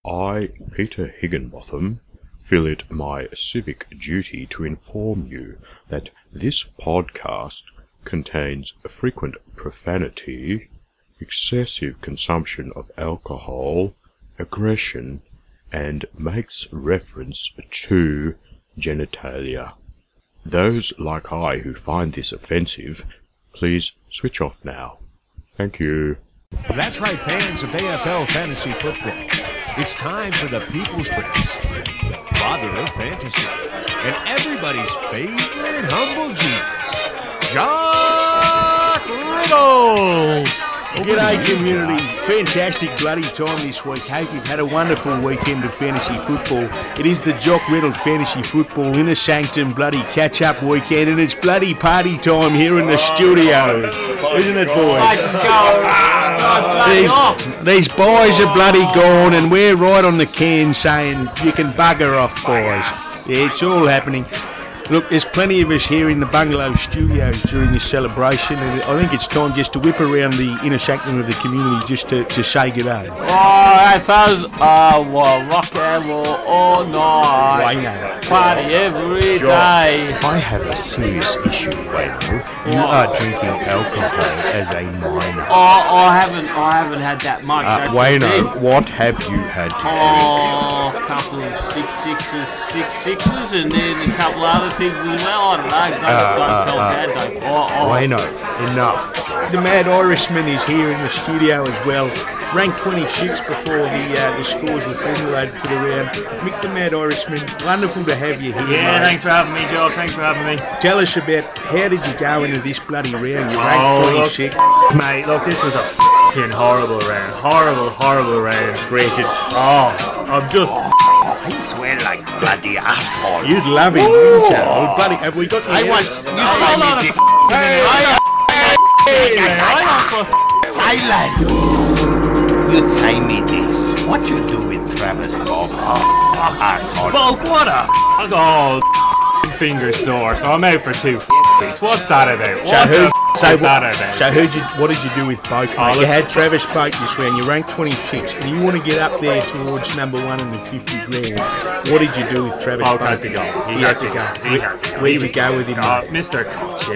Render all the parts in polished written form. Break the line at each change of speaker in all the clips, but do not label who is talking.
I, Peter Higginbotham, feel it my civic duty to inform you that this podcast contains frequent profanity, excessive consumption of alcohol, aggression, and makes reference to genitalia. Those like I who find this offensive, please switch off now. Thank you.
That's right, fans of AFL Fantasy Football. It's time for the People's Prince, the father of fantasy, and everybody's favorite humble genius, Jock Riddles.
G'day community, fantastic bloody time this week. Hope you've had a wonderful weekend of fantasy football. It is the Jock Riddles Fantasy Football Inner Sanctum bloody catch-up weekend, and it's bloody party time here in the studio. Isn't it, boys? These boys are bloody gone, and we're right on the can saying you can bugger off, boys. Yeah, it's all happening. Look, there's plenty of us here in the bungalow studios during this celebration, and I think it's time just to whip around the inner sanctum of the community just to say good day.
Alright, fellas, we'll rock and roll all night.
Wayno.
Party every day.
I have a serious issue, Wayno. You are drinking alcohol as a minor.
I haven't had that much. That's the
Wayno,
thing.
what have you had to drink?
A couple of six sixes, and then a couple other things as well. I don't know. Don't tell Dad.
Wayno, enough.
The Mad Irishman is here in the studio as well. Ranked 26 before the scores were formulated for the round. Mick the Mad Irishman, wonderful to have you here.
Yeah,
mate.
thanks for having me, Joe. Thanks for having me.
Tell us about how did you go into this bloody round? You ranked 26.
Mate, look, this was a fucking horrible round. Horrible round. Granted. I'm just...
You swear like bloody asshole.
You'd love him, wouldn't you? Well, bloody, have we got the
You saw a lot of
Silence! You tell me this. What you do with Travis Bob? Asshole.
Bulk, what a... Oh, finger sore, so I'm out for 2 weeks. What's that about? What's that about?
So what did you do with Boak, mate? You had Travis Boak this round, you ranked 26, and you want to get up there towards number one in the 50 grand. What did you do with Travis Boak?
Had to go.
He had to go. Where'd you go with him, mate?
Mr.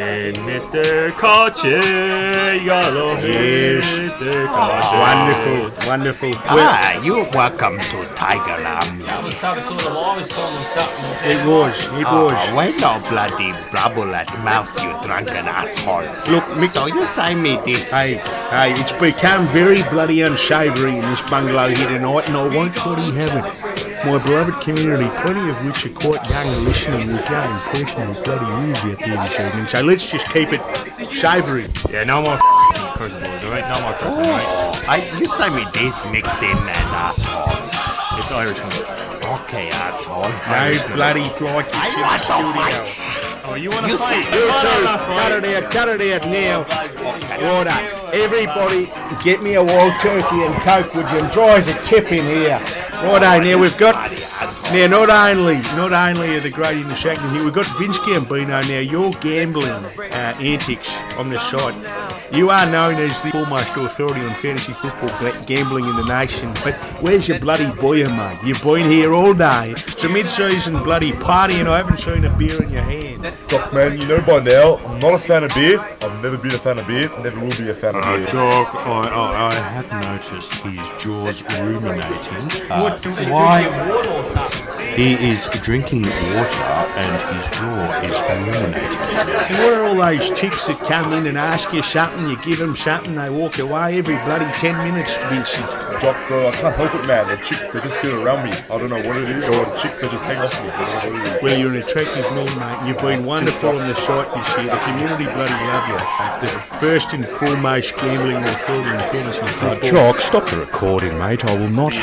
Cochin, you gotta love Mr. Cochin.
Wonderful.
You're welcome to Tiger Lamb.
That was some sort of Irish song or something.
It was.
Why no bloody brabble at mouth, you drunken asshole?
Look, Mick,
So you say me this.
Hey, it's become very bloody unsavoury in this bungalow here tonight, and I won't bloody have it. My beloved community, plenty of which are quite young and listening with young impressionable bloody ears out there this evening, so let's just keep it savoury.
Yeah, no more cursing boys, alright? No more cursing, alright?
You say me this, Mick Din and asshole.
It's Irishman.
Okay, asshole.
No bloody fly kicks in the
want to
studio.
fight.
Oh, you wanna
You
fight?
see-
You
No,
two,
no, no,
cut it out now. Righto. Everybody, get me a wild turkey and coke, would you? And dry as a chip in here. Righto, now we've got... Now, not only are the great in the Shackman here, we've got Vince Gambino now. Your gambling antics on the site. You are known as the foremost authority on fantasy football gambling in the nation, but where's your bloody boyer, mate? You've been here all day. It's a mid-season bloody party and I haven't seen a beer in your hand.
Doc, man, you know by now, I'm not a fan of beer. I've never been a fan of beer. Never will be a fan of beer.
Jock, I have noticed his jaws ruminating.
Why? Water or something.
He is drinking water and his jaw is ruminating.
And what are all those chicks that come in and ask you something, you give them something, they walk away every bloody 10 minutes, Vincent?
Doc, bro, I can't help it, man. The chicks, they just get around me. I don't know what it is, or the chicks, they just hang off me. I don't know what it is.
Well, you're an attractive man, mate. You've been wonderful on the site this year. The community bloody love you. The first and foremost gambling authority in fantasy football.
Jock, stop the recording, mate. I will not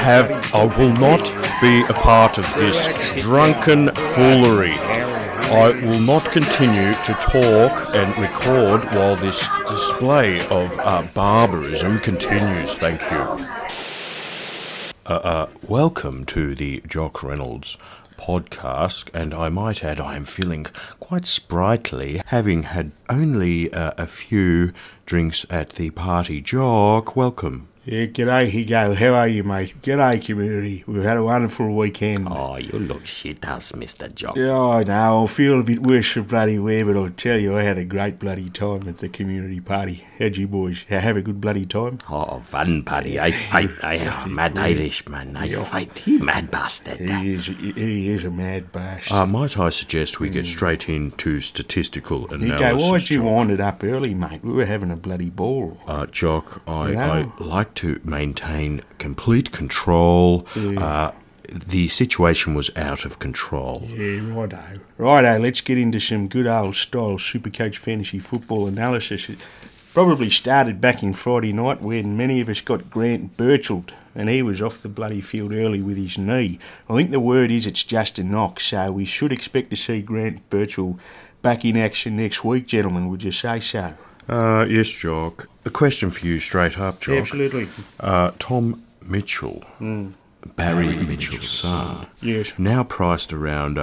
be a part of this drunken foolery. I will not continue to talk and record while this display of barbarism continues. Thank you. Welcome to the Jock Reynolds podcast, and I might add I am feeling quite sprightly, having had only a few drinks at the party. Jock, welcome.
Yeah, g'day, Higo. How are you, mate? G'day, community. We've had a wonderful weekend.
Oh, you look shithouse, Mr. Jock.
Yeah, I know. I feel a bit worse for bloody wear, but I'll tell you, I had a great bloody time at the community party. How'd you boys have a good bloody time?
Oh, fun party. I fight. I am a mad Irishman. I fight. He mad bastard.
He is a mad bastard.
Might I suggest we get straight into statistical analysis?
Higo, why'd you wind it up early, mate? We were having a bloody ball.
Jock, I like to maintain complete control. The situation was out of control.
Yeah, righto. Righto, let's get into some good old style Supercoach fantasy football analysis. It probably started back in Friday night when many of us got Grant Birchalled, and he was off the bloody field early with his knee. I think the word is it's just a knock, so we should expect to see Grant Birchall back in action next week, gentlemen. Would you say so?
Yes, Jock. A question for you straight up, Jock.
Absolutely.
Tom Mitchell, Barry Mitchell's son,
Yes.
now priced around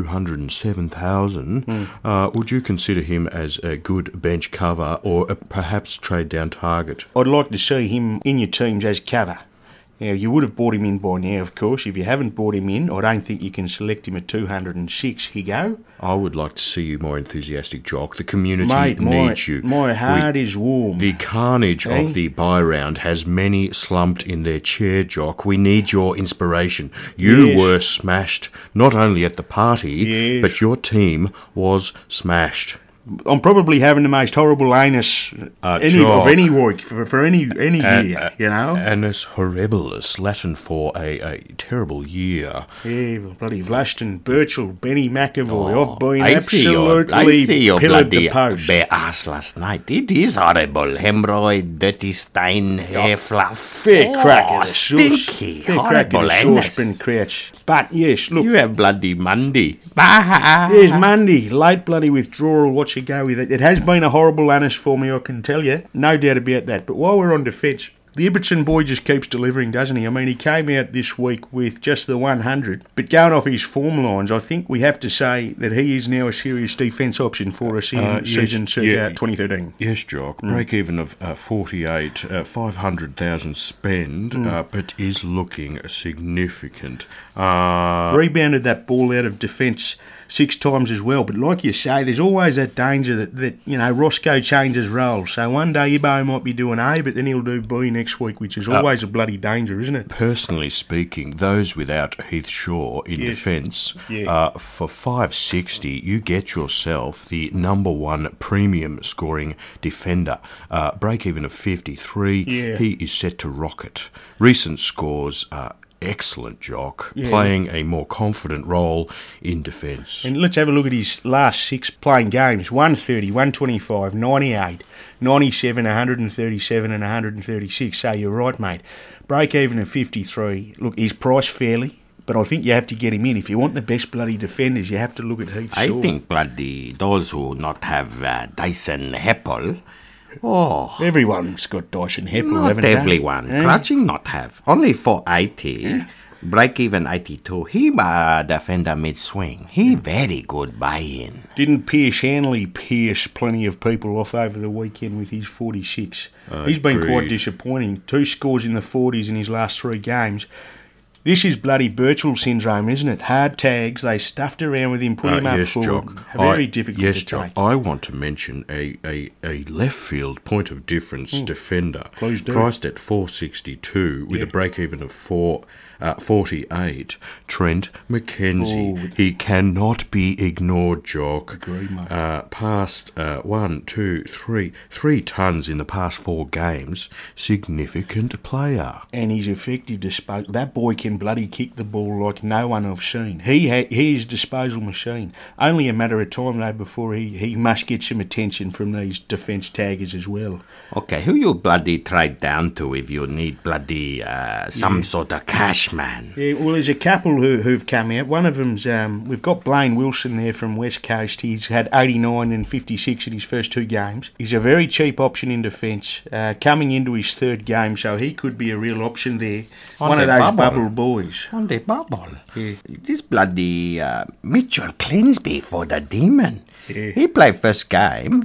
207,000. Would you consider him as a good bench cover or perhaps trade down target?
I'd like to see him in your teams as cover. Now, you would have bought him in by now, of course. If you haven't bought him in, I don't think you can select him at 206. Higo.
I would like to see you more enthusiastic, Jock. The community
Mate,
needs you.
my heart is warm.
The carnage
Eh?
of the buy round has many slumped in their chair, Jock. We need your inspiration. You
Yes.
were smashed, not only at the party,
Yes.
but your team was smashed.
I'm probably having the most horrible anus of
Jock.
any week for any year, you know?
Annus horribilis, Latin for a terrible year.
Yeah, bloody Vlaston, Birchall, Benny McAvoy. I've been
I see your
pillared the
bloody
post.
bare ass last night. It is horrible. Hemorrhoid, dirty stain, hair fluff.
Fair crack at the
stinky,
Fair crack
horrible
at the
anus.
saucepan crouch. But yes, look,
You have bloody Monday.
there's Monday, late bloody withdrawal, what you go with it. It has been a horrible anus for me, I can tell you. No doubt about that. But while we're on defence, the Ibbotson boy just keeps delivering, doesn't he? I mean, he came out this week with just the 100, but going off his form lines, I think we have to say that he is now a serious defence option for us in season 2013.
Yes, Jock. Break even of 48, 500,000 spend, but is looking significant.
Rebounded that ball out of defence 6 times as well. But like you say, there's always that danger that Roscoe changes roles. So one day Ibbo might be doing A, but then he'll do B next week, which is always a bloody danger, isn't it?
Personally speaking, those without Heath Shaw in defence, for 560, you get yourself the number one premium scoring defender. Break even of 53, he is set to rocket. Recent scores are excellent, Jock, playing a more confident role in defence.
And let's have a look at his last 6 playing games. 130, 125, 98, 97, 137 and 136. So you're right, mate. Break even of 53. Look, he's priced fairly, but I think you have to get him in. If you want the best bloody defenders, you have to look at Heath Shaw.
I think bloody those who not have Dyson Heppel. Oh,
Everyone's got Dyson Heppel,
not
haven't they?
everyone.
Eh?
Clutching not have. Only for 80. Break even 82. He defender mid swing. He very good buy-in.
Didn't Pierce Hanley pierce plenty of people off over the weekend with his 46? He's been quite
Agreed.
disappointing. 2 scores in the 40s in his last 3 games. This is bloody Birchall syndrome, isn't it? Hard tags, they stuffed around with him, put him up
Yes,
forward.
Jock.
Very difficult
yes,
to
Jock.
take.
I want to mention a left field point of difference defender.
Please do.
Priced at 462 with a break even of 48. Trent McKenzie. He cannot be ignored, Jock.
Agree, mate.
Past 3 tons in the past 4 games. Significant player.
And he's effective disposal. That boy can bloody kick the ball like no one I've seen. He is a disposal machine. Only a matter of time, though, before he must get some attention from these defence taggers as well.
Okay, who you bloody try down to if you need bloody some sort of cash, man?
Yeah, well, there's a couple who've come out. One of them's, we've got Blaine Wilson there from West Coast. He's had 89 and 56 in his first 2 games. He's a very cheap option in defence, coming into his 3rd game, so he could be a real option there.
On
One of
the
those
bubble.
boys.
On the bubble. This bloody Mitchell Clinsby for the Demon.
Yeah.
He played first game,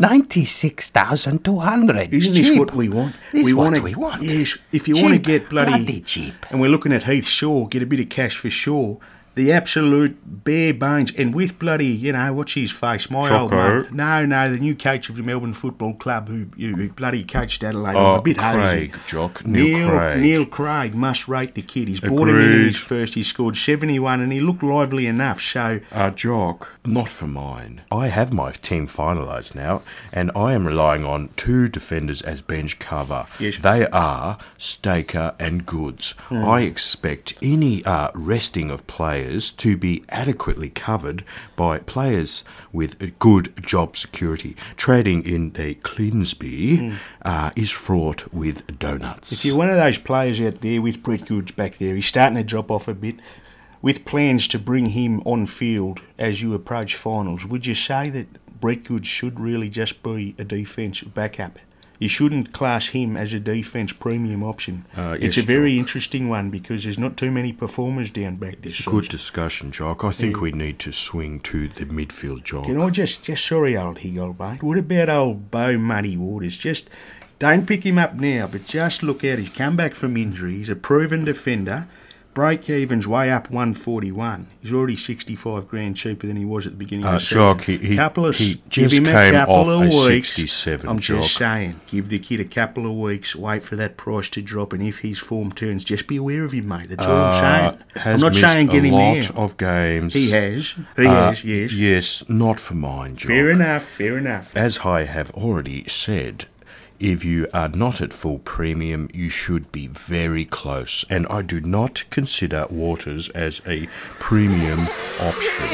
96,200.
Isn't this what we want?
This
we
what
wanna,
we want.
Yes, if you
Cheap,
want to get bloody
cheap.
And we're looking at Heath Shaw, get a bit of cash for Shaw. The absolute bare bones, and with bloody, what's his face? My old
Choco.
mate. No, the new coach of the Melbourne Football Club who bloody coached Adelaide. I'm a bit
Craig,
hazy.
Jock. Neil Craig.
Neil Craig must rate the kid. He's brought him in his first. He scored 71 and he looked lively enough. So,
Jock, not for mine. I have my team finalised now, and I am relying on 2 defenders as bench cover.
Yes.
They are Staker and Goods. I expect any resting of players to be adequately covered by players with good job security. Trading in the Clinsby is fraught with donuts.
if you're one of those players out there with Brett Goods back there, he's starting to drop off a bit. With plans to bring him on field as you approach finals, would you say that Brett Goods should really just be a defence backup? You shouldn't class him as a defence premium option. It's a very interesting one because there's not too many performers down back this season.
Good discussion, Jock. I think we need to swing to the midfield, Jock.
Can I just sorry, old Higgle, mate. What about old Bo Muddy Waters? Just don't pick him up now, but just look out. He's come back from injury. He's a proven defender. Break-even's way up 141. He's already 65 grand cheaper than he was at the beginning of the season.
Jock, he
give
just
him
came
a couple
off
of
a
weeks.
67,
I'm
Jock.
just saying, give the kid a couple of weeks, wait for that price to drop, and if his form turns, just be aware of him, mate. That's all I'm saying. I'm not saying get him
a lot
there.
of games.
He has, yes.
Yes, not for mine, Jock.
Fair enough.
As I have already said, if you are not at full premium, you should be very close. And I do not consider Waters as a premium option.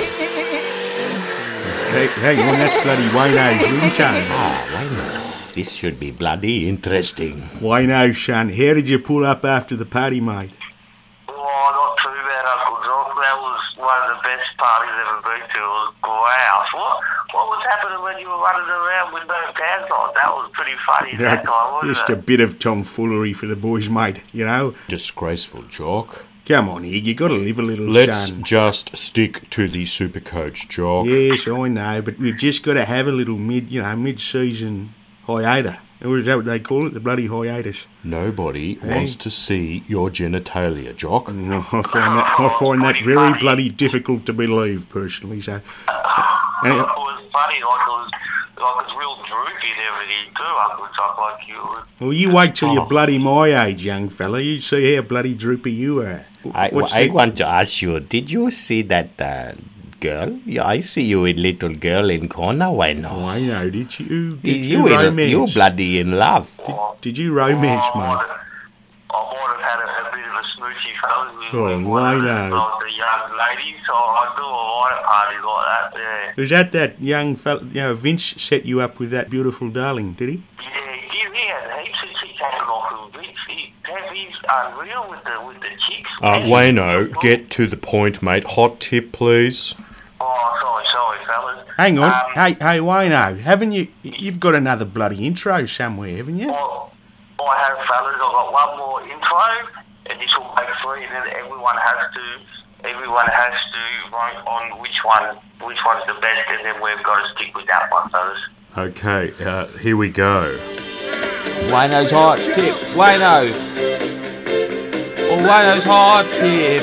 Hang on, that's bloody Wayno's ringtone.
Wayno. This should be bloody interesting.
Wayno, son, how did you pull up after the party, mate?
Oh, not too bad, Uncle Jock. That was one of the best parties I've ever been to. It was great. What was happening when you were running around with no pants on? That was pretty funny that time, wasn't
Just
it?
a bit of tomfoolery for the boys, mate,
Disgraceful, Jock.
Come on, Hig, you got to live a little,
Let's
son.
just stick to the Supercoach, Jock.
Yes, I know, but we've just got to have a little mid-season hiatus. Is that what they call it, the bloody hiatus?
Nobody wants to see your genitalia, Jock.
I find that very bloody difficult to believe, personally, so...
It was funny, like it was real droopy and everything too, Uncle Jock, like you would.
Well, you wait till you're bloody my age, young fella. You see how bloody droopy you are.
I want to ask you, did you see that girl? Yeah, I see you with little girl in corner. Why not?
I know, did you?
Did you bloody in love?
Did you romance,
I
mate?
might have had a bit of a smoochy fellas with
Oh,
one of
Wayno.
the young ladies, so I do a lot of parties like that, yeah.
Was that young fella, Vince set you up with that beautiful darling, did he?
Yeah, he had heaps of chicks hanging off him. He's unreal with the chicks.
Wayno, get to the point, mate. Hot tip, please.
Oh, sorry, fellas.
Hang on. Hey, Wayno, haven't you've got another bloody intro somewhere, haven't you?
I have, fellas. I've got one more intro, and this will make 3, and then everyone has to vote on which one's the best, and then we've got to stick with that one, fellas.
Okay, here we go.
Wayno's hot tip. Wayno. Oh, Wayno's hot tip.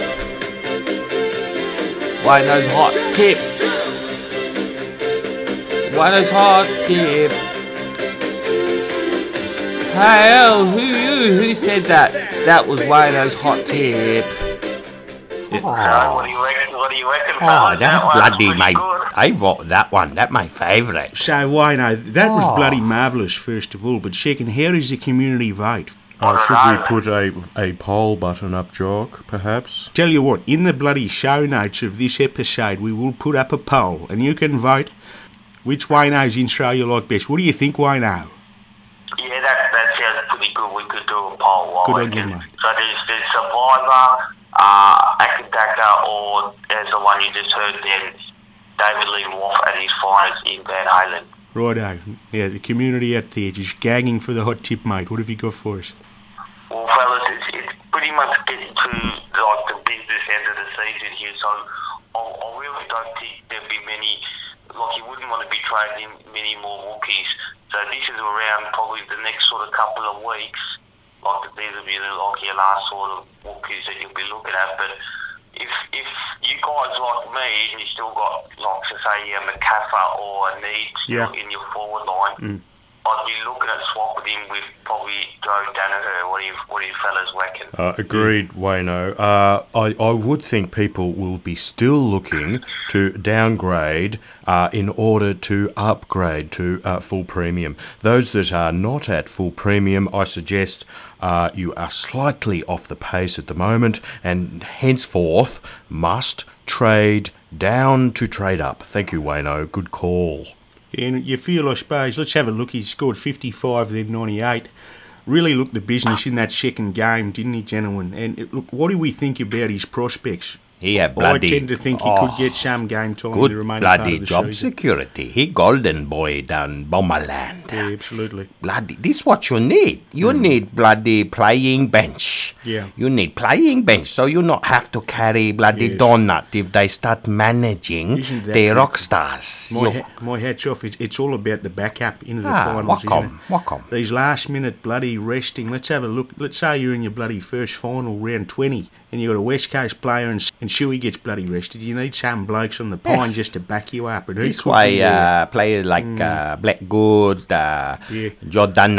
Wayno's hot tip. Wayno's hot tip. Hey, who said that? That was Wayno's hot tip.
What do you reckon,
Oh,
fellas?
that
one's
bloody
pretty
mate.
good.
I vote that one. That's my favourite.
So, Wayno, that was bloody marvellous, first of all, but second, how does the community vote?
Should we put a poll button up, Jock, perhaps?
Tell you what, in the bloody show notes of this episode, we will put up a poll, and you can vote which Wayno's intro you like best. What do you think, Wayno?
Yeah, that sounds pretty good. We could do a poll.
Good
I
on you,
reckon.
mate.
So there's Survivor, Akadaka, or there's the one you just heard then, David Lee Roth at his finest in Van Halen.
Righto. Yeah, the community out there just gagging for the hot tip, mate. What have you got for us?
Well, fellas, it's pretty pretty much getting to like the business end of the season here, so I really don't think there'll be many. Like, you wouldn't want to be trading many more rookies. So this is around probably the next sort of couple of weeks. Like, these will be like your last sort of rookies that you'll be looking at. But if you guys like me, and you still got, like, to say, a McCaffer or a Need still in your forward line, I'd be looking at swapping him with probably Joe Danaher. What do you fellas reckon?
Agreed, Wayno. I would think people will be still looking to downgrade in order to upgrade to full premium. Those that are not at full premium, I suggest you are slightly off the pace at the moment and henceforth must trade down to trade up. Thank you, Wayno. Good call.
And you feel, I suppose, let's have a look. He scored 55, then 98. Really looked the business in that second game, didn't he, gentlemen? And look, what do we think about his prospects?
He had bloody...
I tend to think he could get some game time in the remaining part of the
job
season.
security. He golden boy down Bomberland.
Yeah, absolutely.
Bloody, this is what you need. You need bloody playing bench.
Yeah.
You need playing bench, so you not have to carry bloody donut if they start managing the rock stars.
My hat's off. It's all about the backup into the finals, isn't it?
Welcome.
These last minute bloody resting. Let's have a look. Let's say you're in your bloody first final, round 20, and you got a West Coast player and Shuey gets bloody rested. You need some blokes on the pine just to back you up. And
this way, players like Blackgood, Jordan,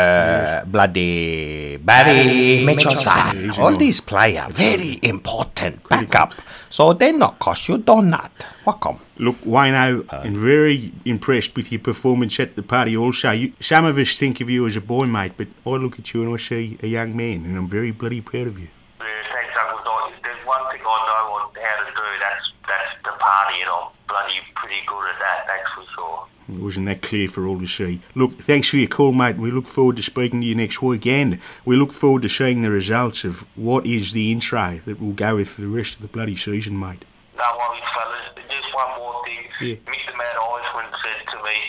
bloody Barry Mitchelson, all these players, very important backup. So they not cost you donut. Welcome.
Look, Wayno, I'm very impressed with your performance at the party also. Some of us think of you as a boy, mate, but I look at you and I see a young man, and I'm very bloody proud of you.
Thanks, Uncle Doc. If there's one thing I know how to do, that's the party, and I'm bloody pretty good at that, that's for sure.
Wasn't that clear for all to see? Look, thanks for your call, mate. We look forward to speaking to you next week, and we look forward to seeing the results of what is the intro that we'll go with for the rest of the bloody season, mate.
No worries, fellas. Just one more thing.
Yeah.
Mr. Matt Eisman said to me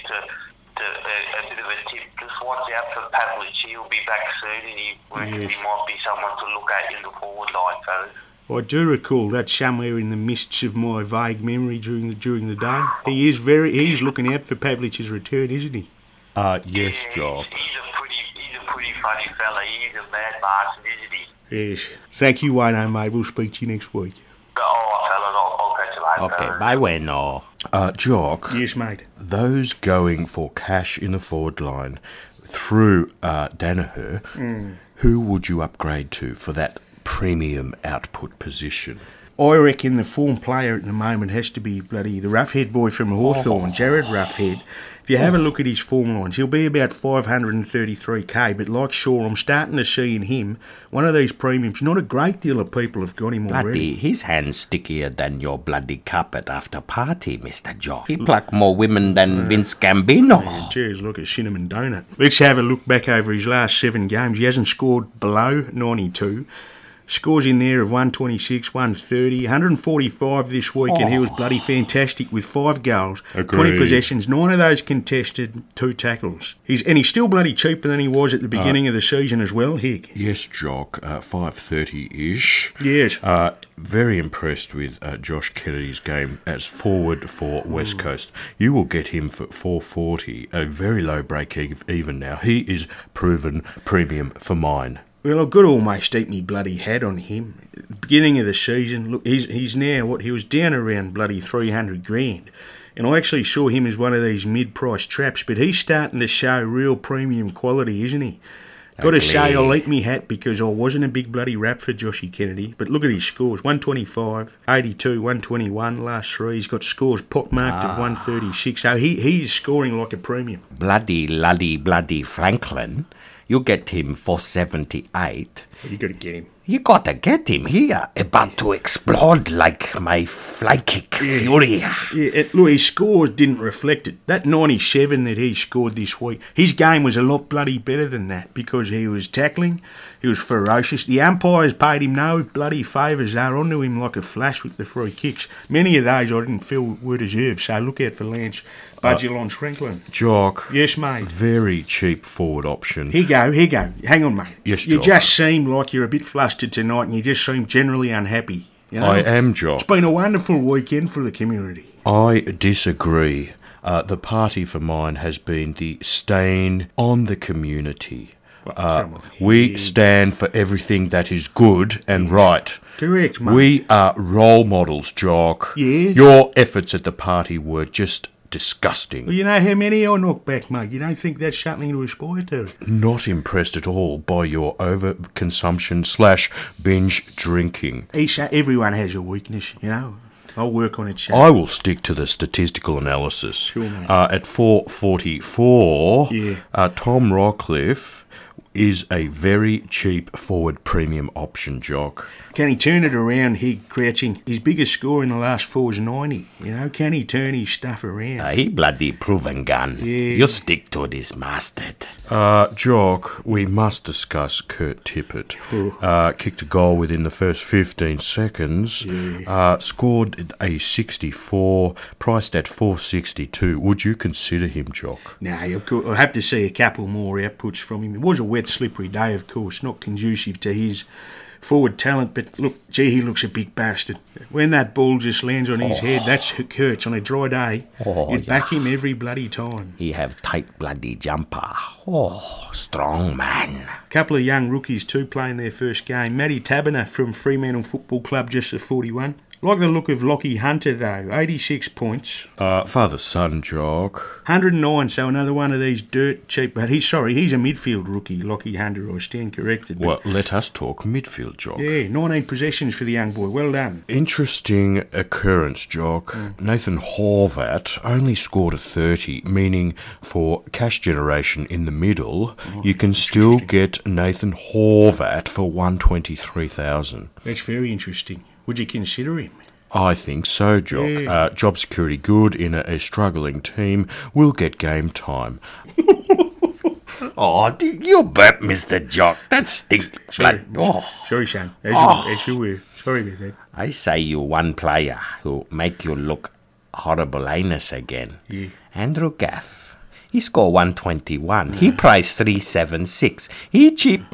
a bit of a tip, just watch out for Pavlich. He'll be back soon, and he might be someone to look at in the forward line, fellas.
I do recall that somewhere in the mists of my vague memory during the day. He's looking out for Pavlich's return, isn't he?
Yes, Jock.
He's a pretty funny fella. He's a mad bastard, isn't he?
Yes. Thank you, Wayno, mate. We'll speak to you next week.
All right, fellas. I'll catch you later.
Okay, bye, Wayno.
Jock.
Yes, mate.
Those going for cash in the forward line through Danaher, who would you upgrade to for that premium output position?
I reckon the form player at the moment has to be bloody the Roughhead boy from Hawthorn, Jared Roughhead. If you have a look at his form lines, he'll be about 533k, but like Shaw, I'm starting to see in him one of these premiums. Not a great deal of people have got him already.
Bloody, his hand's stickier than your bloody carpet after party, Mr. Jock. He plucked more women than Vince Gambino.
Cheers, look at Cinnamon Donut. Let's have a look back over his last 7 games. He hasn't scored below 92. Scores in there of 126, 130, 145 this week, and he was bloody fantastic with 5 goals,
Agreed.
20 possessions, 9 of those contested, 2 tackles. He's still bloody cheaper than he was at the beginning of the season as well, Hick.
Yes, Jock, 530-ish.
Yes.
Very impressed with Josh Kennedy's game as forward for West Coast. You will get him for 440, a very low break even now. He is proven premium for mine.
Well, I've got to almost eat me bloody hat on him. At the beginning of the season, look, he's now, he was down around bloody 300 grand. And I actually saw him as one of these mid-price traps, but he's starting to show real premium quality, isn't he? Got to say, I'll eat me hat because I wasn't a big bloody rap for Joshy Kennedy. But look at his scores, 125, 82, 121, last 3. He's got scores pot-marked of 136. So he is scoring like a premium.
Bloody Franklin. You get him for 78.
You got to get him.
You got to get him here. About to explode like my fly kick fury.
Yeah, look, his scores didn't reflect it. That 97 that he scored this week, his game was a lot bloody better than that because he was tackling, he was ferocious. The umpires paid him no bloody favours. They were onto him like a flash with the free kicks. Many of those I didn't feel were deserved, so look out for Lance Budgelon Franklin.
Jock.
Yes, mate.
Very cheap forward option.
Here go. Hang on, mate.
Yes,
You
Jock.
just seem like you're a bit flustered flustered tonight and you just seem generally unhappy. You know?
I am, Jock.
It's been a wonderful weekend for the community.
I disagree. The party for mine has been the stain on the community. We stand for everything that is good and right.
Correct, mate.
We are role models, Jock.
Yeah.
Your efforts at the party were just disgusting.
Well, you know how many I knock back, mate. You don't think that's something to aspire to?
Not impressed at all by your overconsumption / binge drinking.
Everyone has a weakness, you know. I'll work on it, Shane.
I will stick to the statistical analysis.
Sure, mate.
At 4.44, Tom Rockcliffe is a very cheap forward premium option, Jock.
Can he turn it around, Hig, crouching? His biggest score in the last 4 is 90. You know, can he turn his stuff around?
He bloody proven gun.
Yeah.
You stick to this, mastered.
Jock, we must discuss Kurt Tippett. Kicked a goal within the first 15 seconds. Scored a 64, priced at 462. Would you consider him, Jock?
No, of course. I'll have to see a couple more outputs from him. It was a wet, slippery day, of course, not conducive to his forward talent, but look, gee, he looks a big bastard. When that ball just lands on his head, that hurts on a dry day. You'd back him every bloody time.
He have tight bloody jumper. Strong man.
Couple of young rookies too playing their first game. Matty Taberner from Fremantle Football Club, just at 41. Like the look of Lockie Hunter, though. 86 points.
Father-son, Jock.
109, so another one of these dirt cheap... But he's a midfield rookie, Lockie Hunter. I stand corrected.
Well, let us talk midfield, Jock.
Yeah, 19 possessions for the young boy. Well done.
Interesting occurrence, Jock. Nathan Horvat only scored a 30, meaning for cash generation in the middle, you can still get Nathan Horvat for $123,000.
That's very interesting. Would you consider him?
I think so, Jock.
Yeah.
Job security good in a struggling team. Will get game time.
You burp, Mr. Jock. That stink.
Sorry, Sean. As you were. Sorry about that.
I say you one player who make you look horrible anus again.
Yeah.
Andrew Gaff. He scored 121. He priced 376. He cheap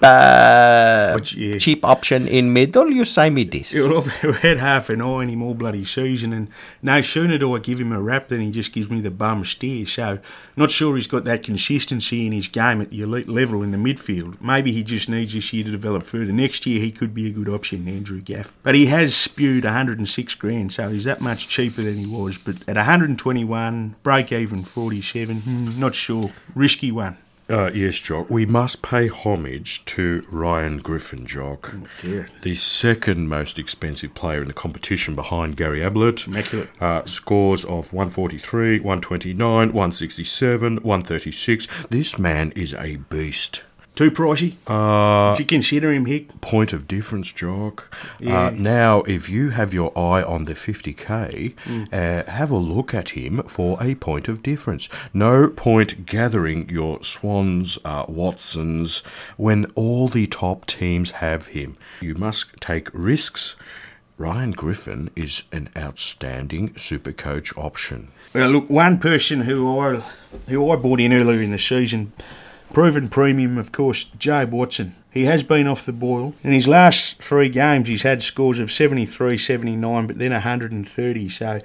cheap option in middle. You say me this.
He'll have had half an eye anymore bloody season, and no sooner do I give him a rap than he just gives me the bum steer. So, not sure he's got that consistency in his game at the elite level in the midfield. Maybe he just needs this year to develop further. Next year he could be a good option, Andrew Gaff. But he has spewed 106 grand, so he's that much cheaper than he was. But at 121, break even 47, not sure. Risky one.
Yes, Jock. We must pay homage to Ryan Griffin, Jock. The second most expensive player in the competition behind Gary Ablett.
Immaculate.
Scores of 143, 129, 167, 136. This man is a beast.
Too pricey? Would you consider him, Hick?
Point of difference, Jock.
Yeah.
Now, if you have your eye on the 50k, have a look at him for a point of difference. No point gathering your Swans, Watsons, when all the top teams have him. You must take risks. Ryan Griffin is an outstanding Supercoach option.
Well, look, one person who I bought in earlier in the season, proven premium, of course, Jabe Watson. He has been off the boil. In his last 3 games, he's had scores of 73, 79, but then 130. So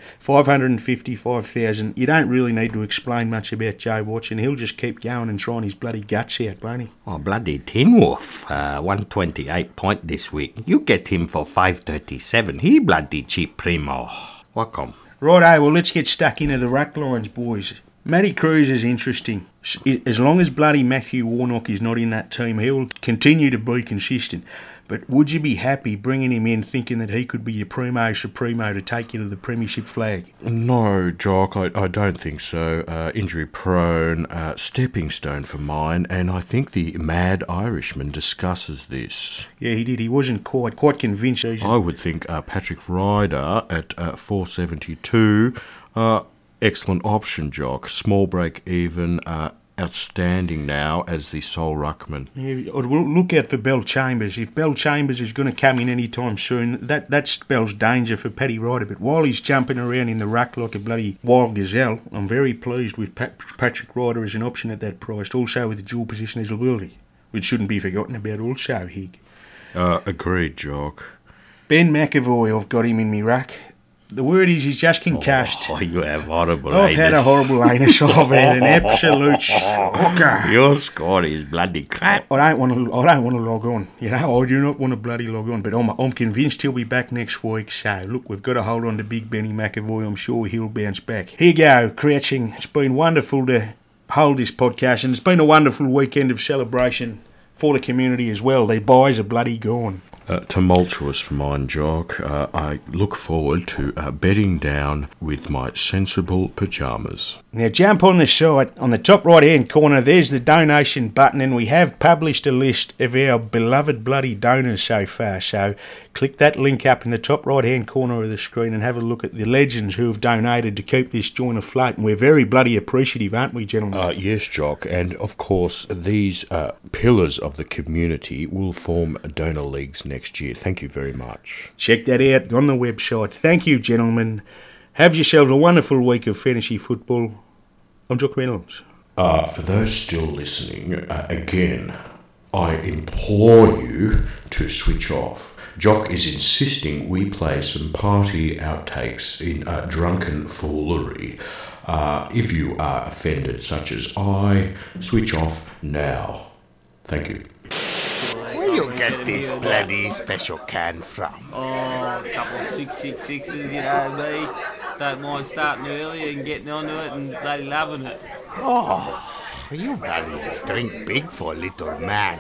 555,000. You don't really need to explain much about Jabe Watson. He'll just keep going and trying his bloody guts out, won't he?
Oh, bloody Tin Wolf. 128 point this week. You get him for 537. He bloody cheap primo. Welcome.
Righto, well, let's get stuck into the ruck lines, boys. Matty Cruz is interesting. As long as bloody Matthew Warnock is not in that team, he'll continue to be consistent. But would you be happy bringing him in thinking that he could be your primo supremo to take you to the premiership flag?
No, Jock, I don't think so. Injury prone, stepping stone for mine, and I think the Mad Irishman discusses this.
Yeah, he did. He wasn't quite convinced.
I would think Patrick Ryder at 472... excellent option, Jock. Small break even, outstanding now as the sole ruckman.
Yeah, I'd look out for Bell Chambers. If Bell Chambers is going to come in any time soon, that spells danger for Paddy Ryder. But while he's jumping around in the ruck like a bloody wild gazelle, I'm very pleased with Patrick Ryder as an option at that price. Also with the dual position eligibility, which shouldn't be forgotten about also, Hig.
Agreed, Jock.
Ben McAvoy, I've got him in me rack. The word is he's just concussed.
Oh, you have horrible
I've
anus.
had a horrible anus. I've had an absolute shocker.
Your score is bloody crap.
I don't want to log on. You know, I do not want to bloody log on. But I'm convinced he'll be back next week. So look, we've got to hold on to Big Benny McAvoy. I'm sure he'll bounce back. Here you go, Crouching. It's been wonderful to hold this podcast, and it's been a wonderful weekend of celebration for the community as well. Their buys are bloody gone.
Tumultuous for mine, Jock. I look forward to bedding down with my sensible pyjamas.
Now jump on the site. On the top right hand corner there's the donation button, and we have published a list of our beloved bloody donors so far. So click that link up in the top right hand corner of the screen and have a look at the legends who have donated to keep this joint afloat. And we're very bloody appreciative, aren't we, gentlemen?
Yes, Jock. And of course these pillars of the community will form donor leagues next year. Thank you very much.
Check that out on the website. Thank you, gentlemen. Have yourselves a wonderful week of fantasy football. I'm Jock Reynolds.
For those still listening, again, I implore you to switch off. Jock is insisting we play some party outtakes in drunken foolery. If you are offended, such as I, switch off now. Thank you.
Where you get this bloody special can from?
Oh, a couple of 666s, you know me. Don't mind starting early and getting onto it and bloody loving it.
Oh, you bloody drink big for a little man.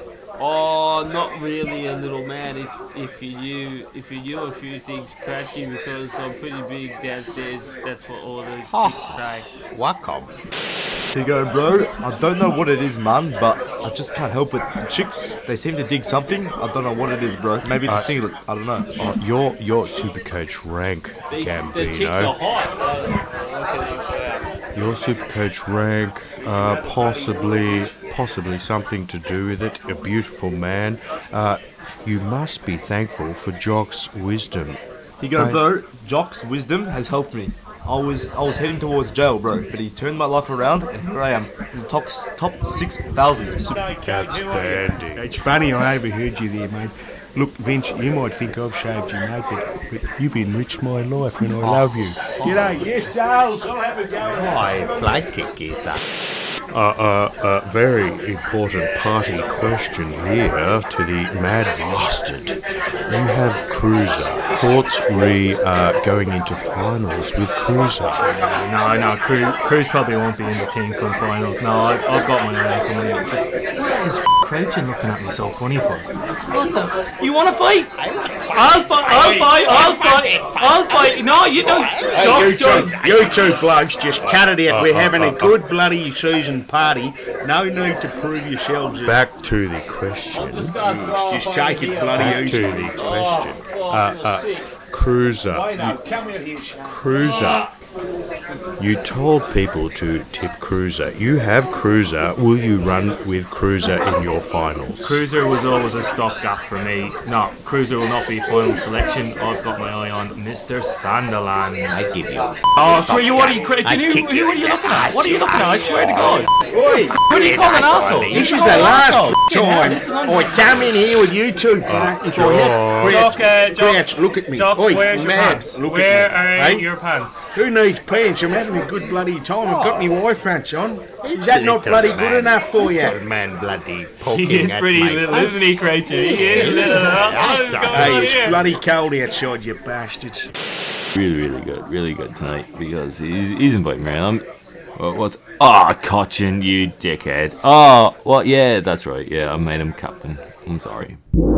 Oh, not really a little man if you knew a few things, Cratchy, because I'm pretty big downstairs. That's what all the chicks say.
Welcome.
Here you go, bro. I don't know what it is, man, but I just can't help it. The chicks, they seem to dig something. I don't know what it is, bro. Maybe the singlet. I don't know.
Your Supercoach rank, Gambino.
The chicks are hot.
Your Supercoach rank, possibly something to do with it. A beautiful man. You must be thankful for Jock's wisdom.
Here you go, bro. Jock's wisdom has helped me. I was heading towards jail, bro, but he's turned my life around, and here I am, in the top 6,000 of super.
Outstanding.
It's funny, I overheard you there, mate. Look, Vince, you might think I've shaved you, mate, but you've enriched my life, and I love you. G'day, yes, Dales, I'll have a go.
My flight ticket is up.
Very important party question here to the mad bastard. You have Cruiser. Thoughts going into finals with Cruiser?
No, Cruz probably won't be in the team come finals. No, I've got my eye on somebody. What is Crouching looking at me so funny for?
What the? You want to fight? I'll fight. No, you don't.
Hey, you two blokes just cut it out. We're having a good bloody season party. No need to prove yourselves.
Back to the question.
Just take it bloody easy.
To the question. Cruiser. Cruiser. You told people to tip Cruiser. You have Cruiser. Will you run with Cruiser in your finals?
Cruiser was always a stopgap for me. No, Cruiser will not be final selection. I've got my eye on Mr. Sunderland.
I give you.
Oh, what are you looking at? What are you looking at? I swear to God.
Oi,
what are you calling an asshole?
This is the last time I come in here with you two. Crouch, look at me.
Jock,
Oi,
where's your
mad.
pants?
Look
Where
at me.
are your pants?
Who needs pants? I'm having a good bloody time. I've got my wife pants on. Is that not bloody good enough for you?
Little man bloody poking
He is
at
pretty
my
little,
face.
isn't he, Crouchy? He is little.
Hey, it's bloody cold outside, you bastards.
Really good tonight because he's inviting me around. Cochin, you dickhead. Oh, well, yeah, that's right. Yeah, I made him captain. I'm sorry.